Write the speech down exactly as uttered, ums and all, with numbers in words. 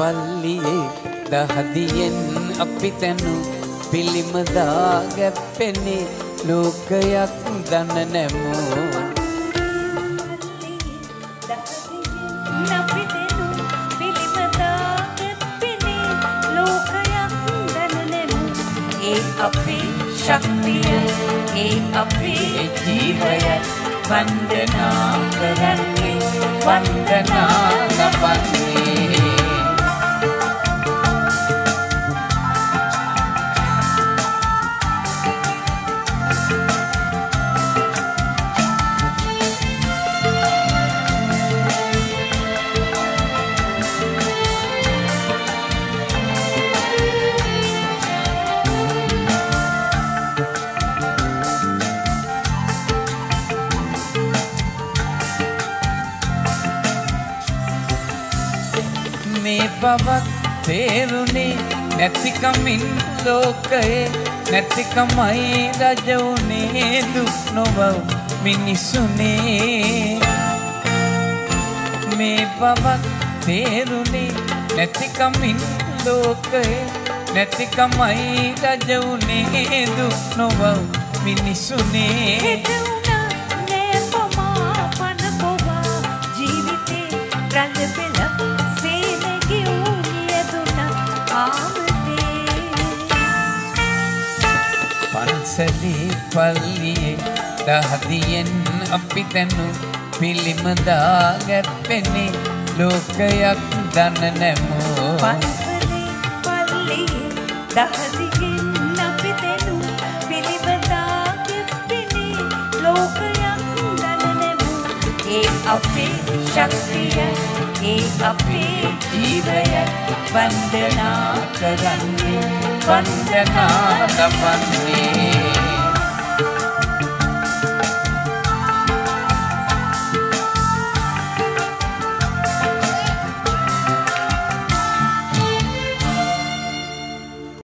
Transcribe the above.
පල්ලියේ දහදියෙන් අපි තැනු පිළිම දාගැප්පෙනේ ලෝකයක් දන නැමෝ අපේ ශක්තිය ඒ අපේ ජීවය වන්දනා කරන්නේ වන්දනා ලබන්නේ මේ බවක් තේරුණේ නැතිකමින් ලෝකයේ නැතිකමයි රජ වුණේ දුක් නොවව් මිනිසුනේ මේ බවක් තේරුණේ නැතිකමින් ලෝකයේ නැතිකමයි රජ වුණේ දුක් නොවව් මිනිසුනේ පන්සලේ පල්ලියේ දහදියෙන් අපි තැනු පිළිම දාගැප්පෙනේ ලෝකයක් දන නැමෝ පන්සලේ පල්ලියේ දහදියෙන් අපි තැනු පිළිම දාගැප්පෙනේ ලෝකයක් දන නැමෝ ඒ අපේ ශක්තිය ඒ අපේ ජීවය වන්දනා කරන්නේ වන්දනා ලබන්නේ